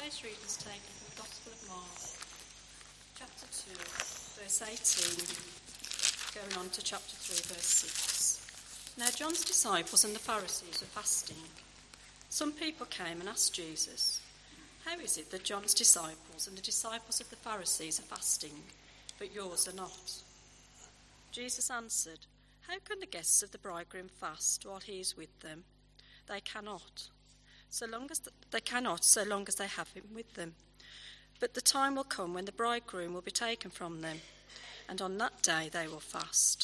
Today's reading is taken from the Gospel of Mark, chapter 2, verse 18, going on to chapter 3, verse 6. Now John's disciples and the Pharisees were fasting. Some people came and asked Jesus, "How is it that John's disciples and the disciples of the Pharisees are fasting, but yours are not?" Jesus answered, "How can the guests of the bridegroom fast while he is with them? They cannot. So long as they have him with them. But the time will come when the bridegroom will be taken from them, and on that day they will fast.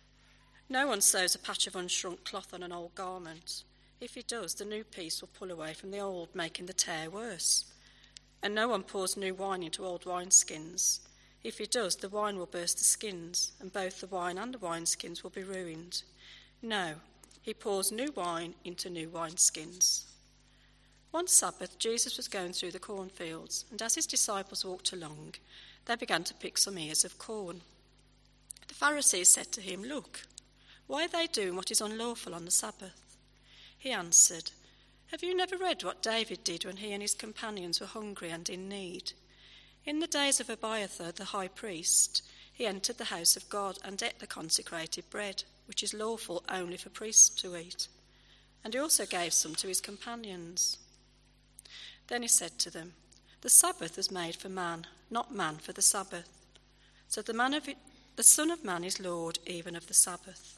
No one sews a patch of unshrunk cloth on an old garment. If he does, the new piece will pull away from the old, making the tear worse. And no one pours new wine into old wineskins. If he does, the wine will burst the skins, and both the wine and the wineskins will be ruined. No, he pours new wine into new wineskins." One Sabbath, Jesus was going through the cornfields, and as his disciples walked along, they began to pick some ears of corn. The Pharisees said to him, "Look, why are they doing what is unlawful on the Sabbath?" He answered, "Have you never read what David did when he and his companions were hungry and in need? In the days of Abiathar, the high priest, he entered the house of God and ate the consecrated bread, which is lawful only for priests to eat. And he also gave some to his companions." Then he said to them, "The Sabbath was made for man, not man for the Sabbath. So the Son of Man is Lord even of the Sabbath."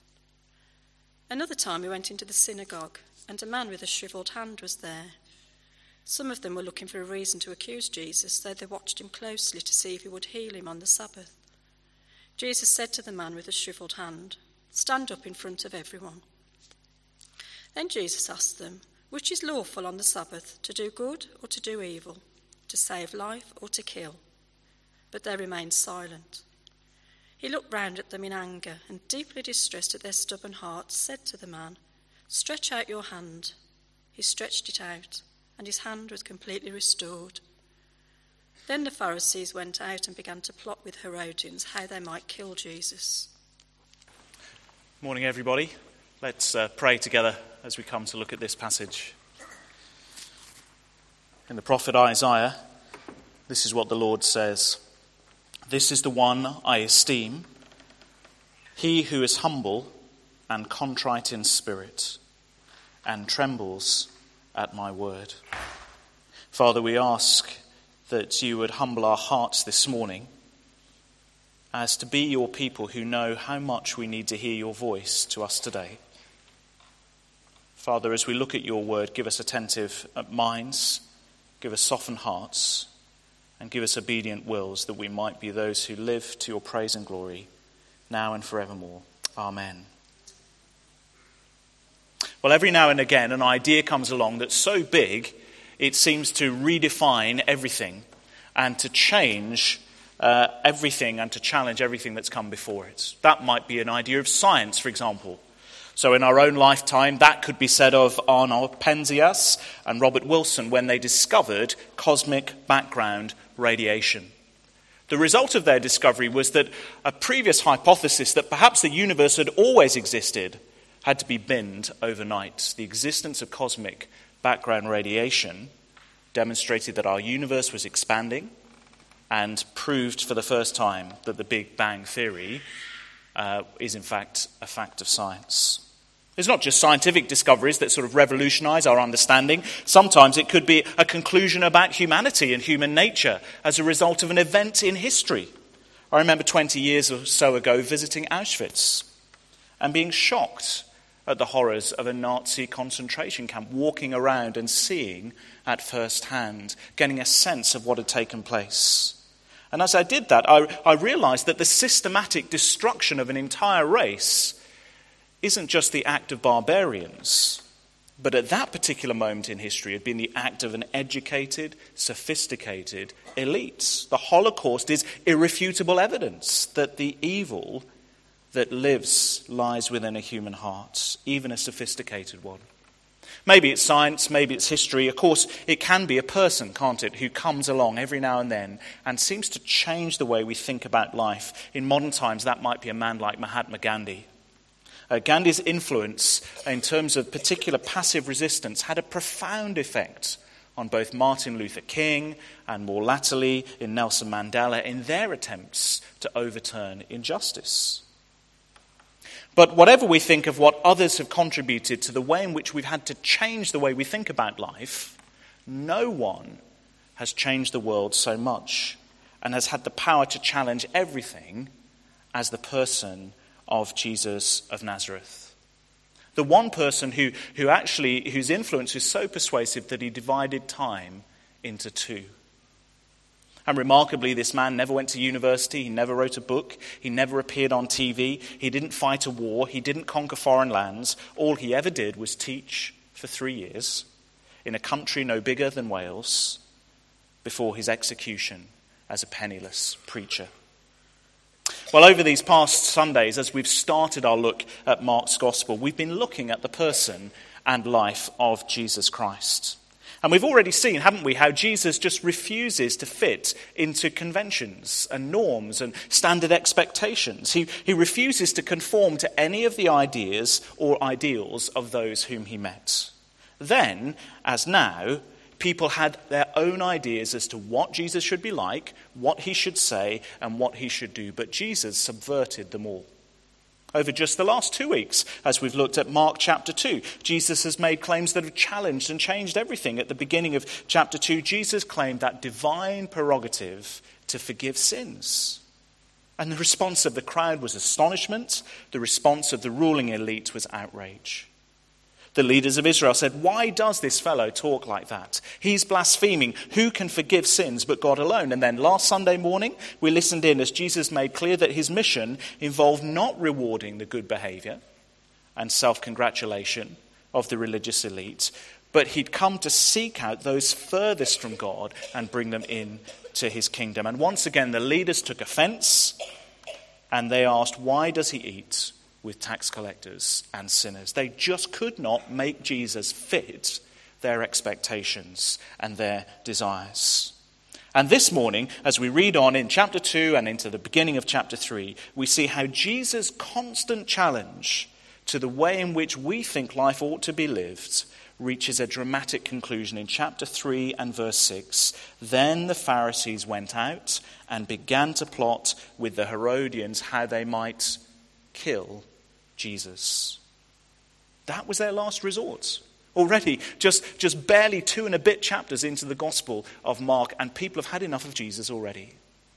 Another time he went into the synagogue, and a man with a shriveled hand was there. Some of them were looking for a reason to accuse Jesus, so they watched him closely to see if he would heal him on the Sabbath. Jesus said to the man with the shriveled hand, "Stand up in front of everyone." Then Jesus asked them, "Which is lawful on the Sabbath, to do good or to do evil, to save life or to kill?" But they remained silent. He looked round at them in anger and, deeply distressed at their stubborn hearts, said to the man, "Stretch out your hand." He stretched it out, and his hand was completely restored. Then the Pharisees went out and began to plot with Herodians how they might kill Jesus. Morning, everybody. Let's pray together as we come to look at this passage. In the prophet Isaiah, this is what the Lord says. "This is the one I esteem, he who is humble and contrite in spirit, and trembles at my word." Father, we ask that you would humble our hearts this morning as to be your people who know how much we need to hear your voice to us today. Father, as we look at your word, give us attentive minds, give us softened hearts, and give us obedient wills, that we might be those who live to your praise and glory, now and forevermore. Amen. Well, every now and again, an idea comes along that's so big, it seems to redefine everything and to change everything and to challenge everything that's come before it. That might be an idea of science, for example. So in our own lifetime, that could be said of Arno Penzias and Robert Wilson when they discovered cosmic background radiation. The result of their discovery was that a previous hypothesis that perhaps the universe had always existed had to be binned overnight. The existence of cosmic background radiation demonstrated that our universe was expanding and proved for the first time that the Big Bang Theory is in fact a fact of science. It's not just scientific discoveries that sort of revolutionize our understanding. Sometimes it could be a conclusion about humanity and human nature as a result of an event in history. I remember 20 years or so ago visiting Auschwitz and being shocked at the horrors of a Nazi concentration camp, walking around and seeing at first hand, getting a sense of what had taken place. And as I did that, I realized that the systematic destruction of an entire race isn't just the act of barbarians, but at that particular moment in history had been the act of an educated, sophisticated elite. The Holocaust is irrefutable evidence that the evil that lies within a human heart, even a sophisticated one. Maybe it's science, maybe it's history. Of course, it can be a person, can't it, who comes along every now and then and seems to change the way we think about life. In modern times, that might be a man like Mahatma Gandhi. Gandhi's influence in terms of particular passive resistance had a profound effect on both Martin Luther King and more latterly in Nelson Mandela in their attempts to overturn injustice. But whatever we think of what others have contributed to the way in which we've had to change the way we think about life, no one has changed the world so much and has had the power to challenge everything as the person of Jesus of Nazareth. The one person whose influence is so persuasive that he divided time into two. And remarkably, this man never went to university, he never wrote a book, he never appeared on TV, he didn't fight a war, he didn't conquer foreign lands. All he ever did was teach for 3 years in a country no bigger than Wales before his execution as a penniless preacher. Well, over these past Sundays, as we've started our look at Mark's Gospel, we've been looking at the person and life of Jesus Christ. And we've already seen, haven't we, how Jesus just refuses to fit into conventions and norms and standard expectations. He refuses to conform to any of the ideas or ideals of those whom he met. Then, as now, people had their own ideas as to what Jesus should be like, what he should say, and what he should do. But Jesus subverted them all. Over just the last 2 weeks, as we've looked at Mark chapter 2, Jesus has made claims that have challenged and changed everything. At the beginning of chapter 2, Jesus claimed that divine prerogative to forgive sins. And the response of the crowd was astonishment. The response of the ruling elite was outrage. The leaders of Israel said, "Why does this fellow talk like that? He's blaspheming. Who can forgive sins but God alone?" And then last Sunday morning, we listened in as Jesus made clear that his mission involved not rewarding the good behavior and self-congratulation of the religious elite, but he'd come to seek out those furthest from God and bring them in to his kingdom. And once again, the leaders took offense and they asked, "Why does he eat with tax collectors and sinners?" They just could not make Jesus fit their expectations and their desires. And this morning, as we read on in chapter 2 and into the beginning of chapter 3, we see how Jesus' constant challenge to the way in which we think life ought to be lived reaches a dramatic conclusion in chapter 3 and verse 6. "Then the Pharisees went out and began to plot with the Herodians how they might kill Jesus." That was their last resort. Already, just barely 2 and a bit chapters into the Gospel of Mark, and people have had enough of Jesus already.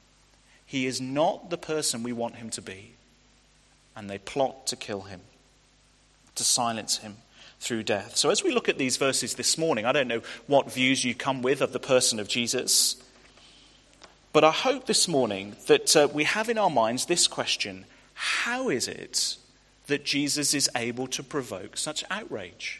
He is not the person we want him to be. And they plot to kill him, to silence him through death. So as we look at these verses this morning, I don't know what views you come with of the person of Jesus, but I hope this morning that we have in our minds this question: how is it that Jesus is able to provoke such outrage?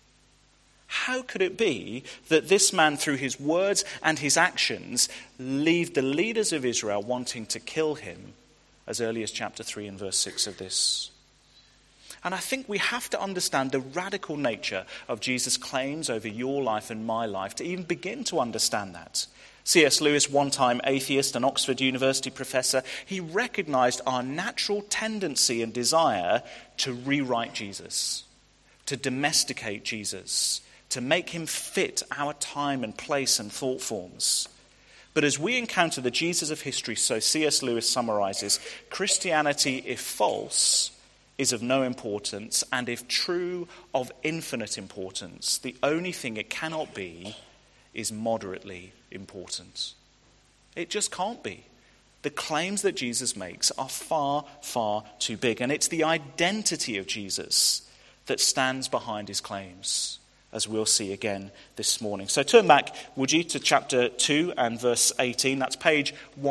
How could it be that this man, through his words and his actions, leave the leaders of Israel wanting to kill him as early as chapter 3 and verse 6 of this? And I think we have to understand the radical nature of Jesus' claims over your life and my life to even begin to understand that. C.S. Lewis, one-time atheist and Oxford University professor, he recognized our natural tendency and desire to rewrite Jesus, to domesticate Jesus, to make him fit our time and place and thought forms. But as we encounter the Jesus of history, so C.S. Lewis summarizes, Christianity, if false, is of no importance, and if true, of infinite importance. The only thing it cannot be is moderately important. It just can't be. The claims that Jesus makes are far, far too big. And it's the identity of Jesus that stands behind his claims, as we'll see again this morning. So turn back, would you, to chapter 2 and verse 18. That's page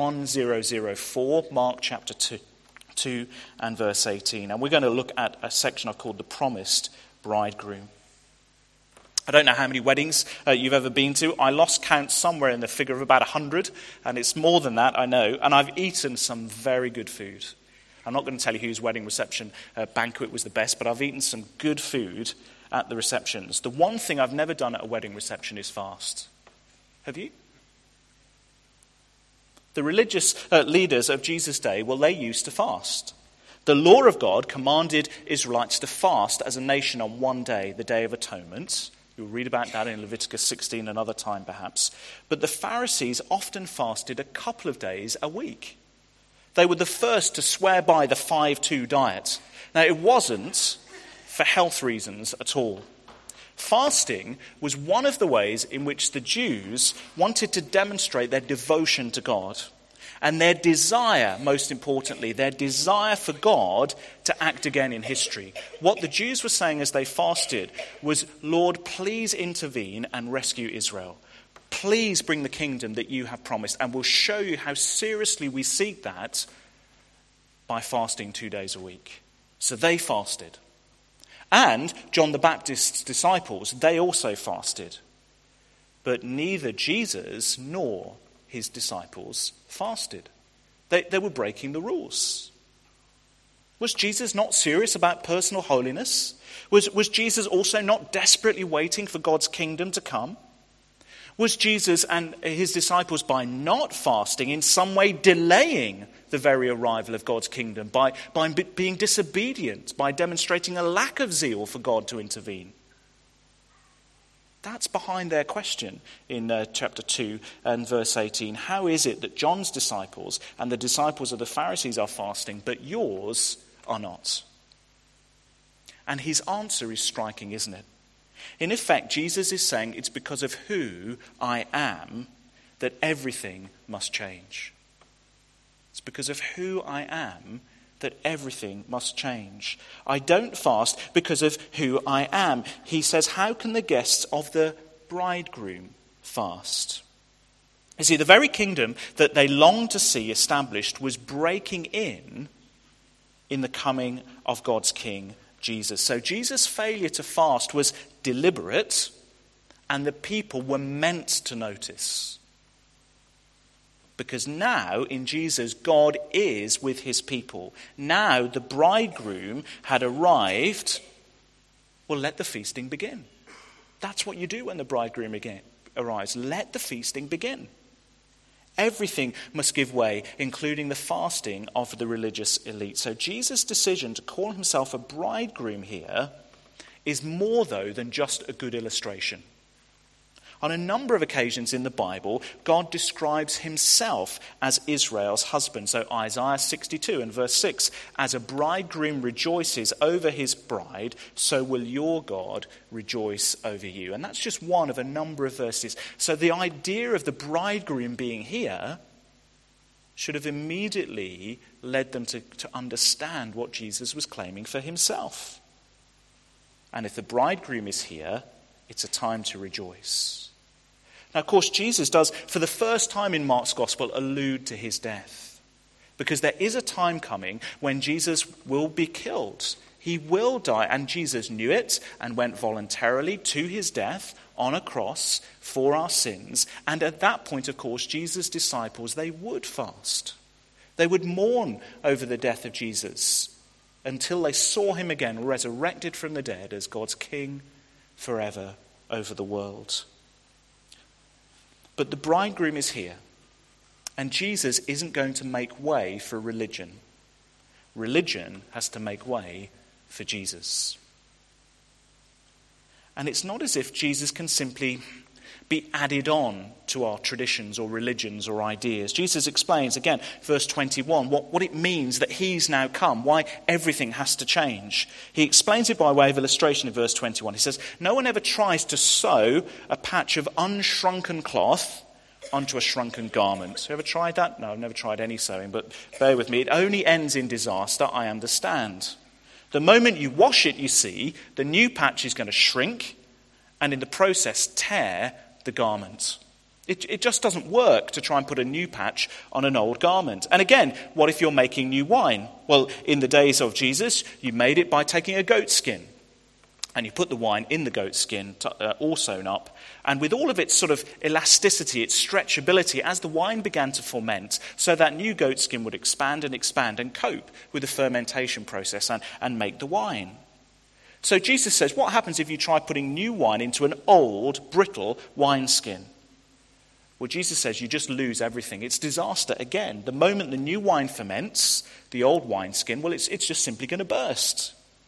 1004, Mark chapter 2 and verse 18. And we're going to look at a section I've called the Promised Bridegroom. I don't know how many weddings you've ever been to. I lost count somewhere in the figure of about 100, and it's more than that, I know. And I've eaten some very good food. I'm not going to tell you whose wedding reception banquet was the best, but I've eaten some good food at the receptions. The one thing I've never done at a wedding reception is fast. Have you? The religious leaders of Jesus' day, well, they used to fast. The law of God commanded Israelites to fast as a nation on one day, the Day of Atonement, You'll read about that in Leviticus 16 another time perhaps. But the Pharisees often fasted a couple of days a week. They were the first to swear by the 5-2 diet. Now, it wasn't for health reasons at all. Fasting was one of the ways in which the Jews wanted to demonstrate their devotion to God and their desire, most importantly, their desire for God to act again in history. What the Jews were saying as they fasted was, Lord, please intervene and rescue Israel. Please bring the kingdom that you have promised, and we'll show you how seriously we seek that by fasting 2 days a week. So they fasted. And John the Baptist's disciples, they also fasted. But neither Jesus nor his disciples fasted. They were breaking the rules. Was Jesus not serious about personal holiness? Was Jesus also not desperately waiting for God's kingdom to come? Was Jesus and his disciples, by not fasting, in some way delaying the very arrival of God's kingdom, by being disobedient, by demonstrating a lack of zeal for God to intervene? That's behind their question in chapter 2 and verse 18. How is it that John's disciples and the disciples of the Pharisees are fasting, but yours are not? And his answer is striking, isn't it? In effect, Jesus is saying it's because of who I am that everything must change. It's because of who I am that everything must change. I don't fast because of who I am. He says, how can the guests of the bridegroom fast? You see, the very kingdom that they longed to see established was breaking in the coming of God's King, Jesus. So Jesus' failure to fast was deliberate, and the people were meant to notice. Because now, in Jesus, God is with his people. Now the bridegroom had arrived. Well, let the feasting begin. That's what you do when the bridegroom arrives. Let the feasting begin. Everything must give way, including the fasting of the religious elite. So Jesus' decision to call himself a bridegroom here is more, though, than just a good illustration. On a number of occasions in the Bible, God describes himself as Israel's husband. So Isaiah 62 and verse 6, as a bridegroom rejoices over his bride, so will your God rejoice over you. And that's just one of a number of verses. So the idea of the bridegroom being here should have immediately led them to understand what Jesus was claiming for himself. And if the bridegroom is here, it's a time to rejoice. Now, of course, Jesus does, for the first time in Mark's Gospel, allude to his death. Because there is a time coming when Jesus will be killed. He will die, and Jesus knew it and went voluntarily to his death on a cross for our sins. And at that point, of course, Jesus' disciples, they would fast. They would mourn over the death of Jesus until they saw him again resurrected from the dead as God's King forever over the world. But the bridegroom is here, and Jesus isn't going to make way for religion. Religion has to make way for Jesus. And it's not as if Jesus can simply be added on to our traditions or religions or ideas. Jesus explains, again, verse 21, what it means that he's now come, why everything has to change. He explains it by way of illustration in verse 21. He says, no one ever tries to sew a patch of unshrunken cloth onto a shrunken garment. Have you ever tried that? No, I've never tried any sewing, but bear with me. It only ends in disaster, I understand. The moment you wash it, you see, the new patch is going to shrink and in the process tear the garment. It just doesn't work to try and put a new patch on an old garment. And again, what if you're making new wine? Well, in the days of Jesus, you made it by taking a goat skin. And you put the wine in the goat skin, all sewn up. And with all of its sort of elasticity, its stretchability, as the wine began to ferment, so that new goat skin would expand and cope with the fermentation process and make the wine. So Jesus says, what happens if you try putting new wine into an old, brittle wineskin? Well, Jesus says you just lose everything. It's disaster again. The moment the new wine ferments, the old wineskin, well, it's just simply going to burst.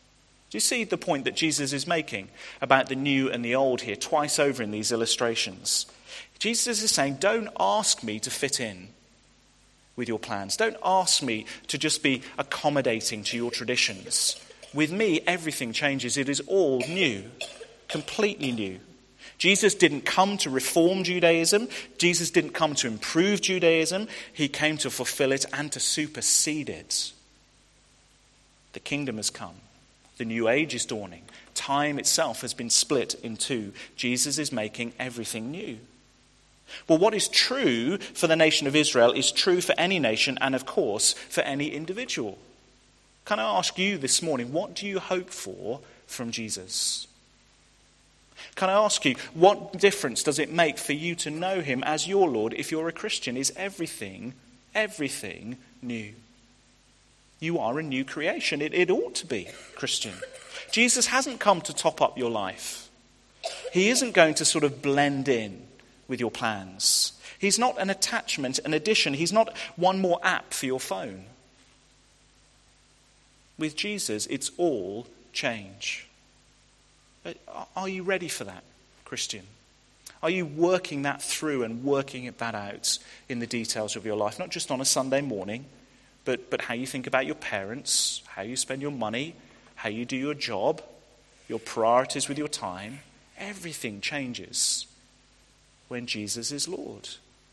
Do you see the point that Jesus is making about the new and the old here, twice over in these illustrations? Jesus is saying, don't ask me to fit in with your plans. Don't ask me to just be accommodating to your traditions. With me, everything changes. It is all new, completely new. Jesus didn't come to reform Judaism. Jesus didn't come to improve Judaism. He came to fulfill it and to supersede it. The kingdom has come. The new age is dawning. Time itself has been split in two. Jesus is making everything new. Well, what is true for the nation of Israel is true for any nation and, of course, for any individual. Can I ask you this morning, what do you hope for from Jesus? Can I ask you, what difference does it make for you to know him as your Lord if you're a Christian? Is everything new? You are a new creation. It ought to be, Christian. Jesus hasn't come to top up your life. He isn't going to sort of blend in with your plans. He's not an attachment, an addition. He's not one more app for your phone. With Jesus, it's all change. Are you ready for that, Christian? Are you working that through and working that out in the details of your life? Not just on a Sunday morning, but how you think about your parents, how you spend your money, how you do your job, your priorities with your time. Everything changes when Jesus is Lord.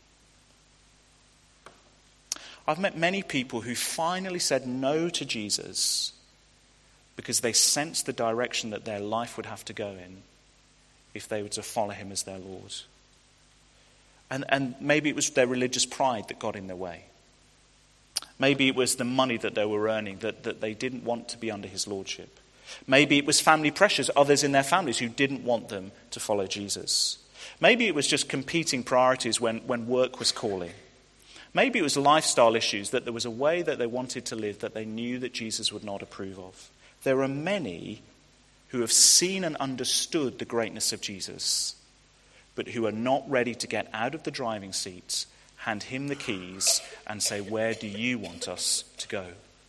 I've met many people who finally said no to Jesus because they sensed the direction that their life would have to go in if they were to follow him as their Lord. And maybe it was their religious pride that got in their way. Maybe it was the money that they were earning that they didn't want to be under his lordship. Maybe it was family pressures, others in their families who didn't want them to follow Jesus. Maybe it was just competing priorities when work was calling. Maybe it was lifestyle issues, that there was a way that they wanted to live that they knew that Jesus would not approve of. There are many who have seen and understood the greatness of Jesus, but who are not ready to get out of the driving seats, hand him the keys, and say, where do you want us to go?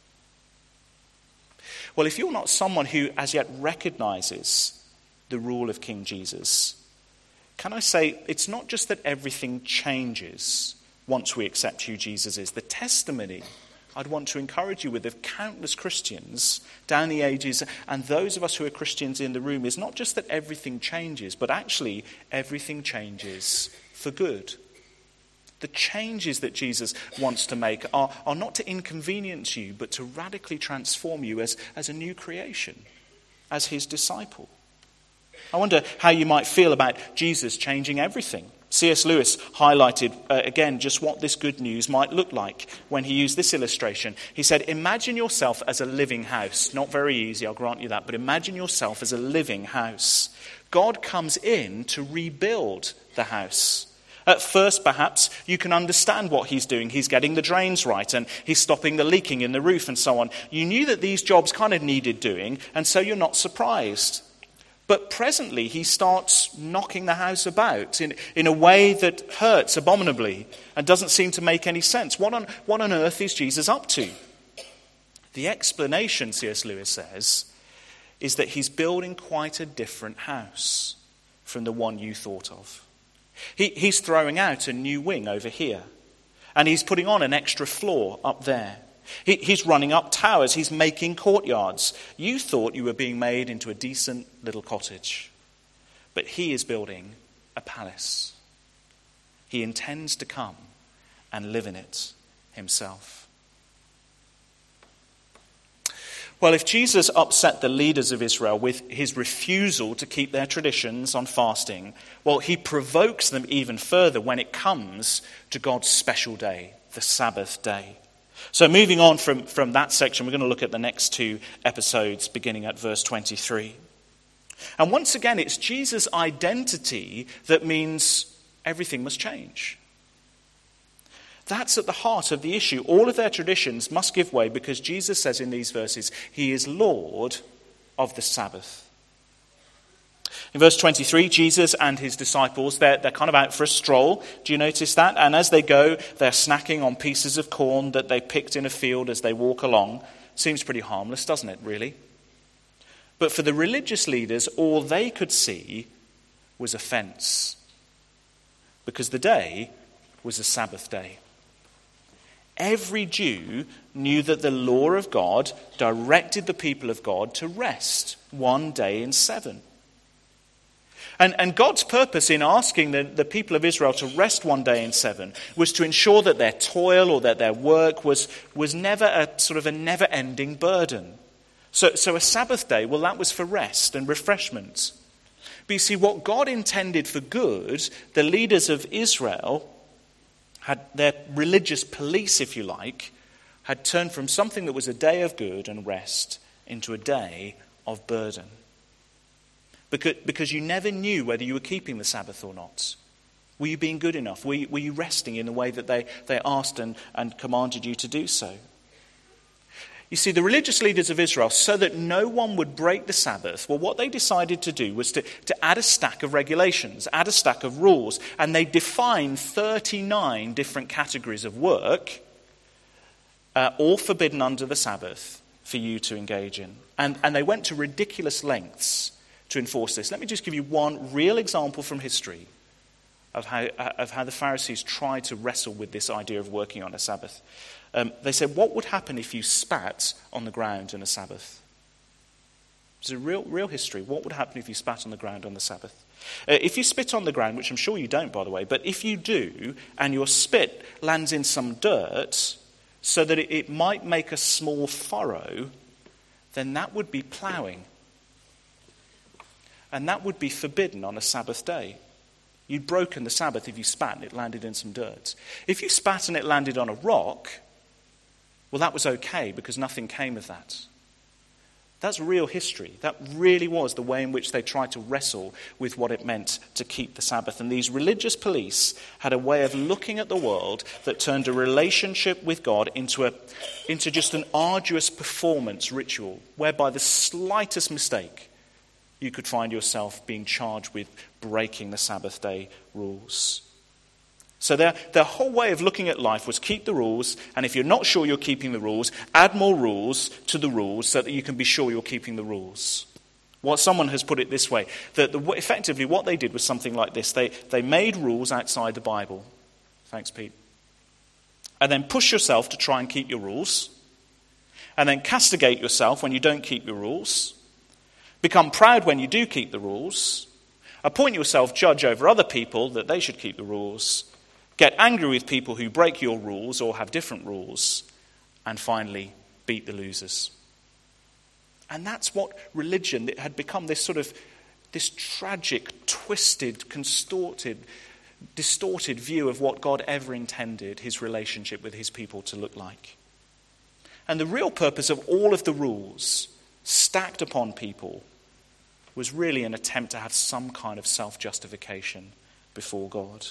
Well, if you're not someone who as yet recognizes the rule of King Jesus, can I say it's not just that everything changes once we accept who Jesus is. The testimony I'd want to encourage you with of countless Christians down the ages and those of us who are Christians in the room is not just that everything changes, but actually everything changes for good. The changes that Jesus wants to make are not to inconvenience you, but to radically transform you as a new creation, as his disciple. I wonder how you might feel about Jesus changing everything. C.S. Lewis highlighted again just what this good news might look like when he used this illustration. He said, imagine yourself as a living house. Not very easy, I'll grant you that, but imagine yourself as a living house. God comes in to rebuild the house. At first, perhaps, you can understand what he's doing. He's getting the drains right and he's stopping the leaking in the roof and so on. You knew that these jobs kind of needed doing, and so you're not surprised. But presently, he starts knocking the house about in a way that hurts abominably and doesn't seem to make any sense. What on earth is Jesus up to? The explanation, C.S. Lewis says, is that he's building quite a different house from the one you thought of. He's throwing out a new wing over here, and he's putting on an extra floor up there. He's running up towers. He's making courtyards. You thought you were being made into a decent little cottage. But he is building a palace. He intends to come and live in it himself. Well, if Jesus upset the leaders of Israel with his refusal to keep their traditions on fasting, well, he provokes them even further when it comes to God's special day, the Sabbath day. So moving on from that section, we're going to look at the next two episodes, beginning at verse 23. And once again, it's Jesus' identity that means everything must change. That's at the heart of the issue. All of their traditions must give way because Jesus says in these verses, he is Lord of the Sabbath. In verse 23, Jesus and his disciples, they're kind of out for a stroll. Do you notice that? And as they go, they're snacking on pieces of corn that they picked in a field as they walk along. Seems pretty harmless, doesn't it, really? But for the religious leaders, all they could see was offense, because the day was a Sabbath day. Every Jew knew that the law of God directed the people of God to rest one day in 7. And God's purpose in asking the people of Israel to rest one day in 7 was to ensure that their toil or that their work was never a sort of a never-ending burden. So a Sabbath day, well, that was for rest and refreshment. But you see, what God intended for good, the leaders of Israel, had their religious police, if you like, had turned from something that was a day of good and rest into a day of burden. Because you never knew whether you were keeping the Sabbath or not. Were you being good enough? Were you resting in the way that they asked and commanded you to do so? You see, the religious leaders of Israel, so that no one would break the Sabbath, well, what they decided to do was to add a stack of regulations, add a stack of rules, and they defined 39 different categories of work, all forbidden under the Sabbath for you to engage in. And they went to ridiculous lengths to enforce this. Let me just give you one real example from history of how the Pharisees tried to wrestle with this idea of working on a Sabbath. They said, what would happen if you spat on the ground on a Sabbath? It's a real history. What would happen if you spat on the ground on the Sabbath? If you spit on the ground, which I'm sure you don't, by the way, but if you do, and your spit lands in some dirt so that it might make a small furrow, then that would be ploughing. And that would be forbidden on a Sabbath day. You'd broken the Sabbath if you spat and it landed in some dirt. If you spat and it landed on a rock, well, that was okay because nothing came of that. That's real history. That really was the way in which they tried to wrestle with what it meant to keep the Sabbath. And these religious police had a way of looking at the world that turned a relationship with God into just an arduous performance ritual, whereby the slightest mistake you could find yourself being charged with breaking the Sabbath day rules. So their whole way of looking at life was keep the rules, and if you're not sure you're keeping the rules, add more rules to the rules so that you can be sure you're keeping the rules. Well, someone has put it this way, that effectively what they did was something like this. They made rules outside the Bible. Thanks, Pete. And then push yourself to try and keep your rules, and then castigate yourself when you don't keep your rules. Become proud when you do keep the rules. Appoint yourself judge over other people that they should keep the rules. Get angry with people who break your rules or have different rules. And finally, beat the losers. And that's what religion had become, this tragic, twisted, distorted view of what God ever intended his relationship with his people to look like. And the real purpose of all of the rules stacked upon people was really an attempt to have some kind of self-justification before God.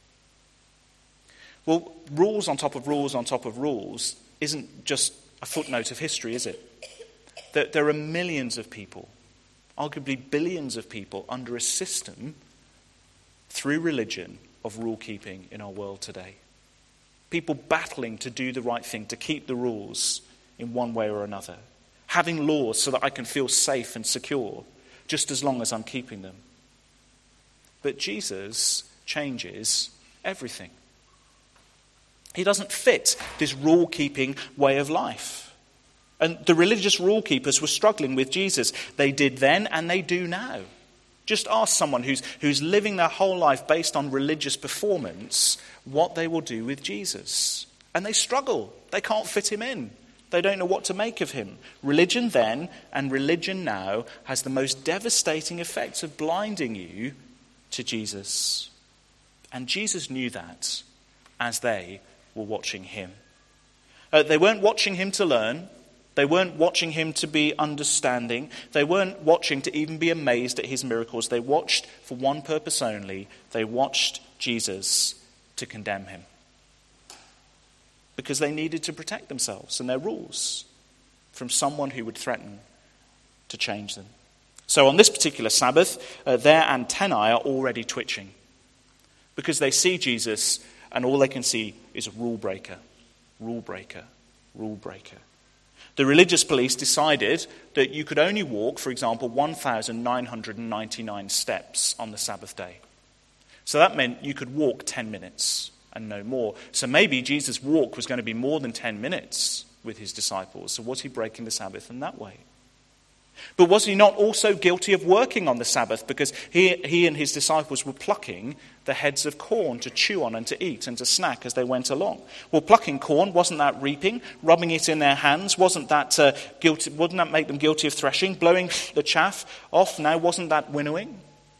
Well, rules on top of rules on top of rules isn't just a footnote of history, is it? There are millions of people, arguably billions of people, under a system through religion of rule-keeping in our world today. People battling to do the right thing, to keep the rules in one way or another. Having laws so that I can feel safe and secure, just as long as I'm keeping them. But Jesus changes everything. He doesn't fit this rule-keeping way of life. And the religious rule-keepers were struggling with Jesus. They did then and they do now. Just ask someone who's living their whole life based on religious performance what they will do with Jesus. And they struggle. They can't fit him in. They don't know what to make of him. Religion then and religion now has the most devastating effects of blinding you to Jesus. And Jesus knew that as they were watching him. They weren't watching him to learn. They weren't watching him to be understanding. They weren't watching to even be amazed at his miracles. They watched for one purpose only. They watched Jesus to condemn him. Because they needed to protect themselves and their rules from someone who would threaten to change them. So on this particular Sabbath, their antennae are already twitching because they see Jesus and all they can see is a rule breaker, rule breaker, rule breaker. The religious police decided that you could only walk, for example, 1,999 steps on the Sabbath day. So that meant you could walk 10 minutes and no more. So maybe Jesus' walk was going to be more than 10 minutes with his disciples. So was he breaking the Sabbath in that way? But was he not also guilty of working on the Sabbath, because he and his disciples were plucking the heads of corn to chew on and to eat and to snack as they went along? Well, plucking corn, wasn't that reaping? Rubbing it in their hands, wasn't that guilty? Wouldn't that make them guilty of threshing? Blowing the chaff off, now wasn't that winnowing?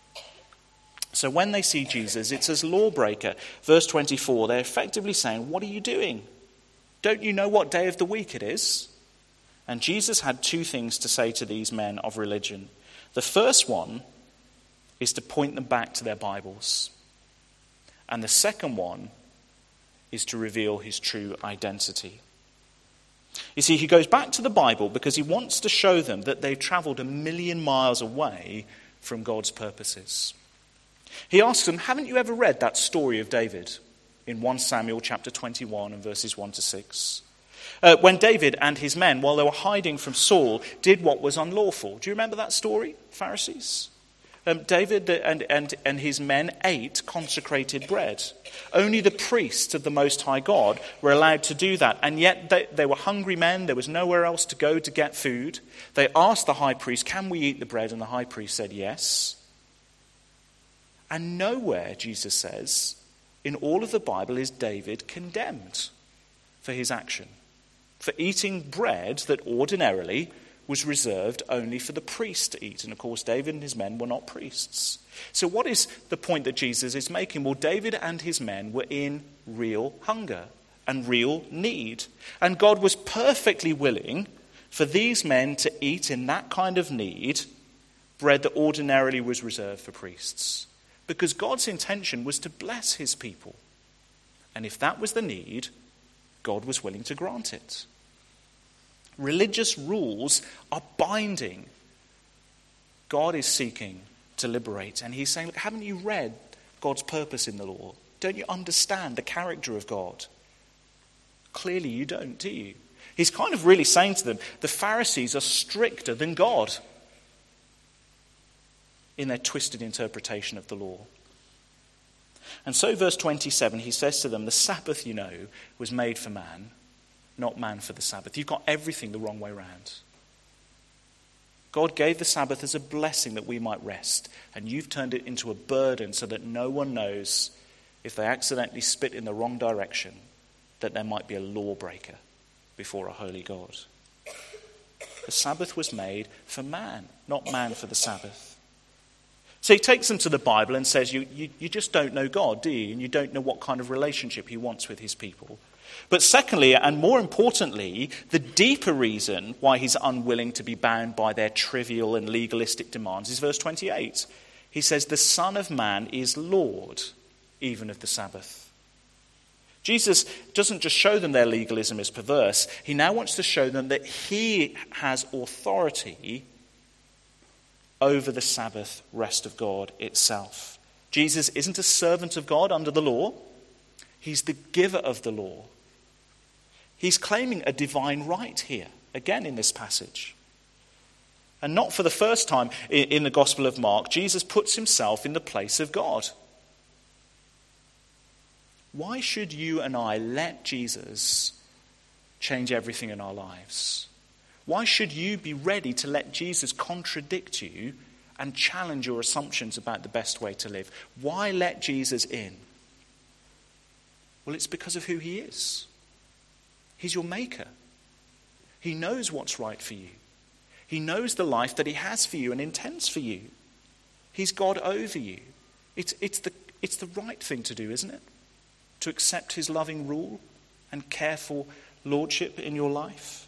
So when they see Jesus, it's as lawbreaker. Verse 24, they're effectively saying, "What are you doing? Don't you know what day of the week it is?" And Jesus had two things to say to these men of religion. The first one is to point them back to their Bibles. And the second one is to reveal his true identity. You see, he goes back to the Bible because he wants to show them that they've traveled 1,000,000 miles away from God's purposes. He asks them, haven't you ever read that story of David in 1 Samuel chapter 21 and verses 1 to 6? When David and his men, while they were hiding from Saul, did what was unlawful. Do you remember that story, Pharisees? David and his men ate consecrated bread. Only the priests of the Most High God were allowed to do that. And yet they were hungry men. There was nowhere else to go to get food. They asked the high priest, "Can we eat the bread?" And the high priest said yes. And nowhere, Jesus says, in all of the Bible is David condemned for his action, for eating bread that ordinarily was reserved only for the priest to eat. And of course, David and his men were not priests. So what is the point that Jesus is making? Well, David and his men were in real hunger and real need. And God was perfectly willing for these men to eat in that kind of need bread that ordinarily was reserved for priests. Because God's intention was to bless his people. And if that was the need, God was willing to grant it. Religious rules are binding. God is seeking to liberate. And he's saying, look, haven't you read God's purpose in the law? Don't you understand the character of God? Clearly you don't, do you? He's kind of really saying to them, the Pharisees are stricter than God in their twisted interpretation of the law. And so verse 27, he says to them, the Sabbath, you know, was made for man, not man for the Sabbath. You've got everything the wrong way round. God gave the Sabbath as a blessing that we might rest, and you've turned it into a burden so that no one knows if they accidentally spit in the wrong direction that there might be a lawbreaker before a holy God. The Sabbath was made for man, not man for the Sabbath. So he takes them to the Bible and says, you just don't know God, do you? And you don't know what kind of relationship he wants with his people. But secondly, and more importantly, the deeper reason why he's unwilling to be bound by their trivial and legalistic demands is verse 28. He says, the Son of Man is Lord, even of the Sabbath. Jesus doesn't just show them their legalism is perverse. He now wants to show them that he has authority over the Sabbath rest of God itself. Jesus isn't a servant of God under the law. He's the giver of the law. He's claiming a divine right here, again in this passage. And not for the first time in the Gospel of Mark, Jesus puts himself in the place of God. Why should you and I let Jesus change everything in our lives? Why should you be ready to let Jesus contradict you and challenge your assumptions about the best way to live? Why let Jesus in? Well, it's because of who he is. He's your maker. He knows what's right for you. He knows the life that he has for you and intends for you. He's God over you. It's the right thing to do, isn't it? To accept his loving rule and careful lordship in your life.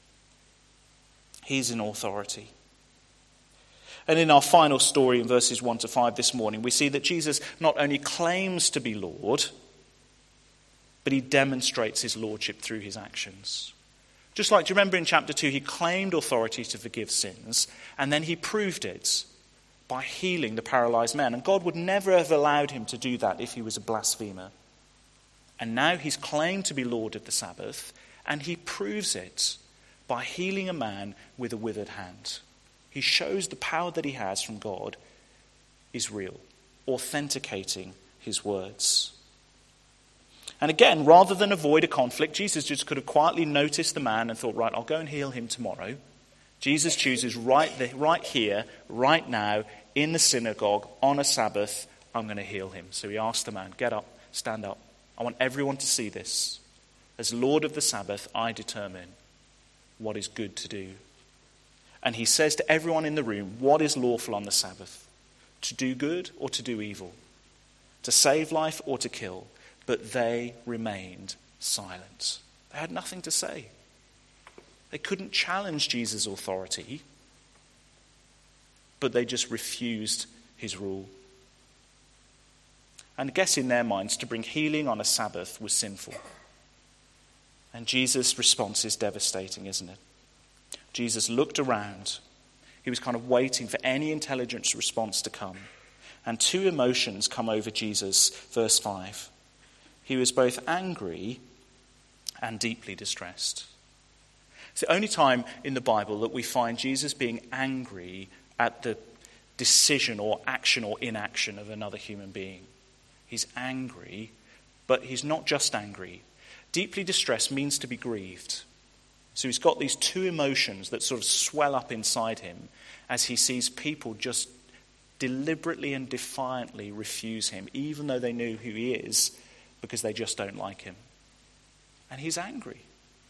He's in authority. And in our final story in verses 1 to 5 this morning, we see that Jesus not only claims to be Lord, but he demonstrates his lordship through his actions. Just like, do you remember in chapter 2, he claimed authority to forgive sins, and then he proved it by healing the paralyzed man. And God would never have allowed him to do that if he was a blasphemer. And now he's claimed to be Lord of the Sabbath, and he proves it by healing a man with a withered hand. He shows the power that he has from God is real, authenticating his words. And again, rather than avoid a conflict, Jesus just could have quietly noticed the man and thought, right, I'll go and heal him tomorrow. Jesus chooses right here, right now, in the synagogue, on a Sabbath, I'm going to heal him. So he asked the man, get up, stand up. I want everyone to see this. As Lord of the Sabbath, I determine what is good to do. And he says to everyone in the room, what is lawful on the Sabbath? To do good or to do evil? To save life or to kill? But they remained silent. They had nothing to say. They couldn't challenge Jesus' authority, but they just refused his rule. And I guess in their minds, to bring healing on a Sabbath was sinful. And Jesus' response is devastating, isn't it? Jesus looked around. He was kind of waiting for any intelligent response to come. And two emotions come over Jesus, verse 5. He was both angry and deeply distressed. It's the only time in the Bible that we find Jesus being angry at the decision or action or inaction of another human being. He's angry, but he's not just angry. Deeply distressed means to be grieved. So he's got these two emotions that sort of swell up inside him as he sees people just deliberately and defiantly refuse him, even though they knew who he is, because they just don't like him. And he's angry.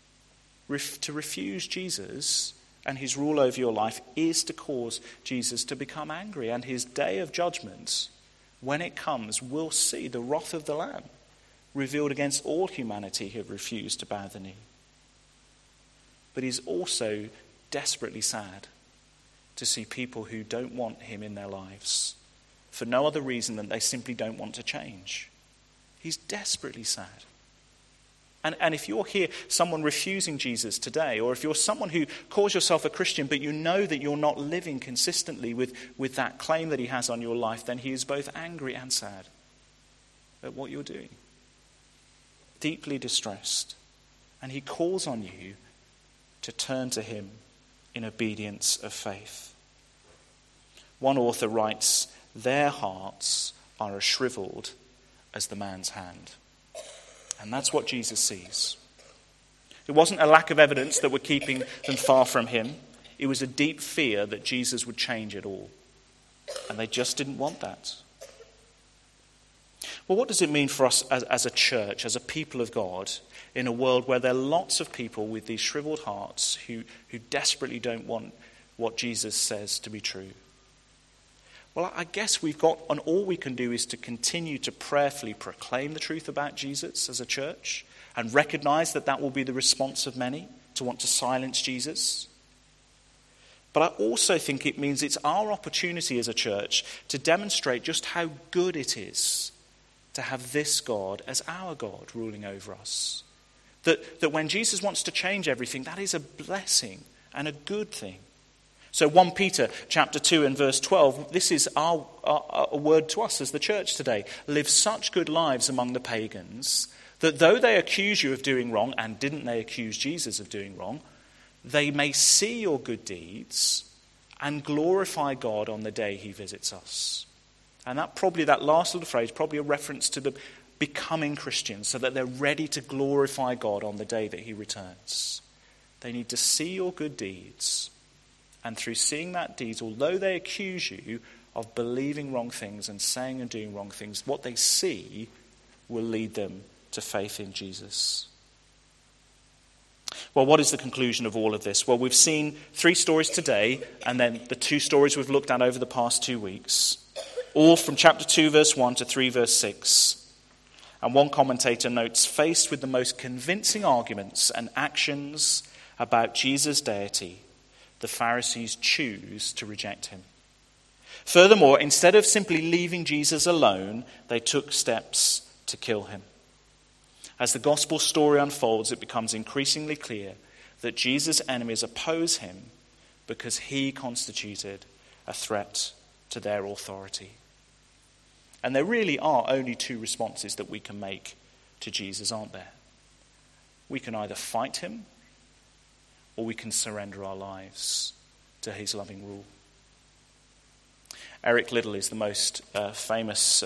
To refuse Jesus and his rule over your life is to cause Jesus to become angry. And his day of judgment, when it comes, will see the wrath of the Lamb revealed against all humanity who have refused to bow the knee. But he's also desperately sad to see people who don't want him in their lives for no other reason than they simply don't want to change. He's desperately sad. And if you're here, someone refusing Jesus today, or if you're someone who calls yourself a Christian, but you know that you're not living consistently with that claim that he has on your life, then he is both angry and sad at what you're doing. Deeply distressed. And he calls on you to turn to him in obedience of faith. One author writes, their hearts are as shriveled as the man's hand. And that's what Jesus sees. It wasn't a lack of evidence that were keeping them far from him. It was a deep fear that Jesus would change it all. And they just didn't want that. Well, what does it mean for us as a church, as a people of God, in a world where there are lots of people with these shriveled hearts who desperately don't want what Jesus says to be true? Well, I guess we've got, and all we can do is to continue to prayerfully proclaim the truth about Jesus as a church and recognize that that will be the response of many to want to silence Jesus. But I also think it means it's our opportunity as a church to demonstrate just how good it is to have this God as our God ruling over us. That when Jesus wants to change everything, that is a blessing and a good thing. So 1 Peter chapter 2 and verse 12, this is our word to us as the church today. Live such good lives among the pagans that though they accuse you of doing wrong, and didn't they accuse Jesus of doing wrong, they may see your good deeds and glorify God on the day he visits us. And that last little phrase, probably a reference to the becoming Christians, so that they're ready to glorify God on the day that he returns. They need to see your good deeds. And through seeing that deeds, although they accuse you of believing wrong things and saying and doing wrong things, what they see will lead them to faith in Jesus. Well, what is the conclusion of all of this? Well, we've seen 3 stories today, and then the 2 stories we've looked at over the past 2 weeks, all from chapter 2, verse 1 to 3, verse 6. And one commentator notes, faced with the most convincing arguments and actions about Jesus' deity, the Pharisees choose to reject him. Furthermore, instead of simply leaving Jesus alone, they took steps to kill him. As the gospel story unfolds, it becomes increasingly clear that Jesus' enemies oppose him because he constituted a threat to their authority. And there really are only 2 responses that we can make to Jesus, aren't there? We can either fight him or we can surrender our lives to his loving rule. Eric Liddell is the most famous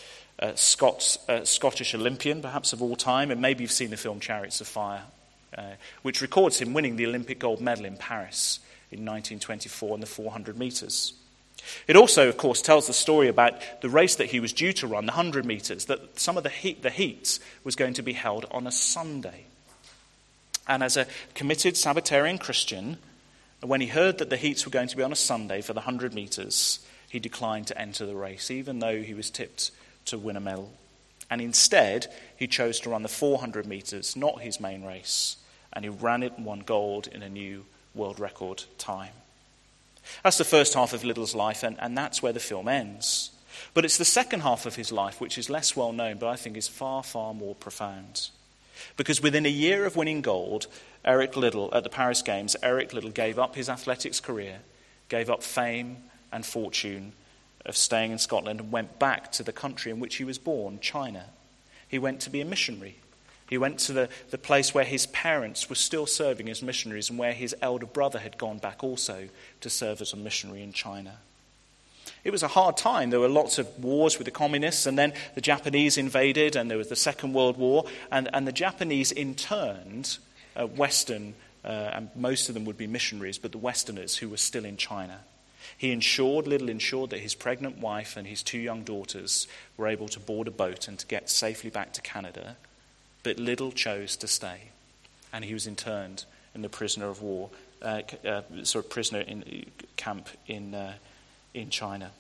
Scottish Olympian, perhaps of all time, and maybe you've seen the film Chariots of Fire, which records him winning the Olympic gold medal in Paris in 1924 in the 400 metres. It also, of course, tells the story about the race that he was due to run, the 100 metres, that some of the heats was going to be held on a Sunday. And as a committed Sabbatarian Christian, when he heard that the heats were going to be on a Sunday for the 100 metres, he declined to enter the race, even though he was tipped to win a medal. And instead, he chose to run the 400 metres, not his main race, and he ran it and won gold in a new world record time. That's the first half of Liddell's life, and that's where the film ends. But it's the second half of his life, which is less well known, but I think is far, far more profound. Because within a year of winning gold, Eric Liddell, at the Paris Games, Eric Liddell gave up his athletics career, gave up fame and fortune of staying in Scotland, and went back to the country in which he was born, China. He went to be a missionary. He went to the place where his parents were still serving as missionaries and where his elder brother had gone back also to serve as a missionary in China. It was a hard time. There were lots of wars with the communists, and then the Japanese invaded, and there was the Second World War, and the Japanese interned Western, and most of them would be missionaries, but the Westerners who were still in China. Liddell ensured that his pregnant wife and his 2 young daughters were able to board a boat and to get safely back to Canada. But Liddell chose to stay, and he was interned in the prisoner of war, prisoner in camp in China.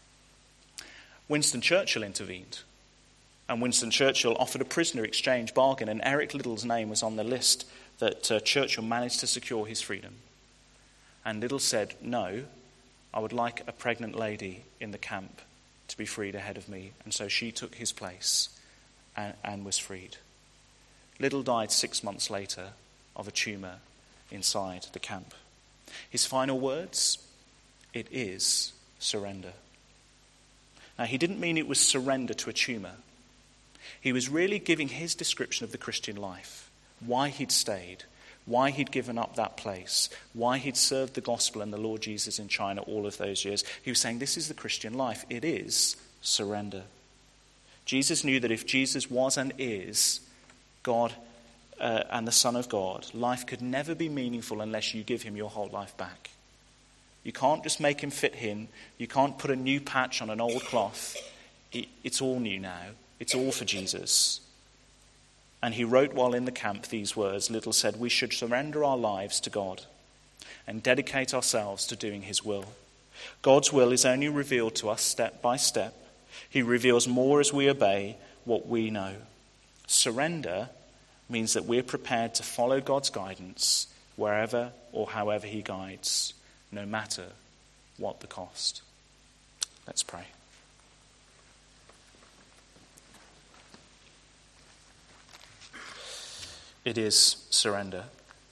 Winston Churchill intervened, and Winston Churchill offered a prisoner exchange bargain, and Eric Liddell's name was on the list that Churchill managed to secure his freedom. And Liddell said, "No, I would like a pregnant lady in the camp to be freed ahead of me," and so she took his place and was freed. Liddell died 6 months later of a tumour inside the camp. His final words, "It is surrender." Now, he didn't mean it was surrender to a tumour. He was really giving his description of the Christian life, why he'd stayed, why he'd given up that place, why he'd served the gospel and the Lord Jesus in China all of those years. He was saying, this is the Christian life. It is surrender. Jesus knew that if Jesus was and is God and the Son of God, life could never be meaningful unless you give him your whole life back. You can't just make him fit in. You can't put a new patch on an old cloth. It's all new now. It's all for Jesus. And he wrote while in the camp these words. Liddell said, "We should surrender our lives to God and dedicate ourselves to doing his will. God's will is only revealed to us step by step. He reveals more as we obey what we know. Surrender means that we're prepared to follow God's guidance wherever or however he guides, no matter what the cost." Let's pray. It is surrender.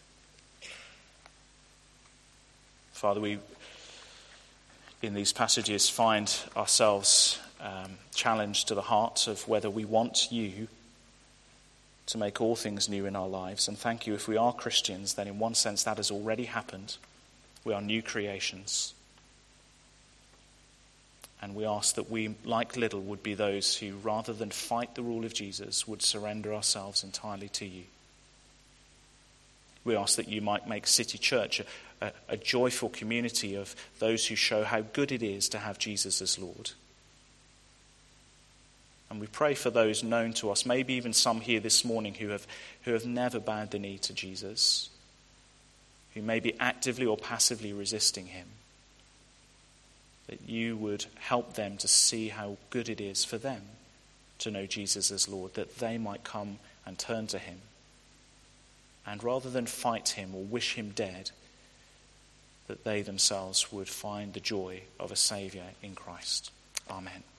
Father, we, in these passages, find ourselves challenged to the heart of whether we want you to make all things new in our lives. And thank you, if we are Christians, then in one sense that has already happened. We are new creations. And we ask that we, like Liddell, would be those who, rather than fight the rule of Jesus, would surrender ourselves entirely to you. We ask that you might make City Church a joyful community of those who show how good it is to have Jesus as Lord. And we pray for those known to us, maybe even some here this morning who have never bowed the knee to Jesus, who may be actively or passively resisting him, that you would help them to see how good it is for them to know Jesus as Lord, that they might come and turn to him. And rather than fight him or wish him dead, that they themselves would find the joy of a Saviour in Christ. Amen.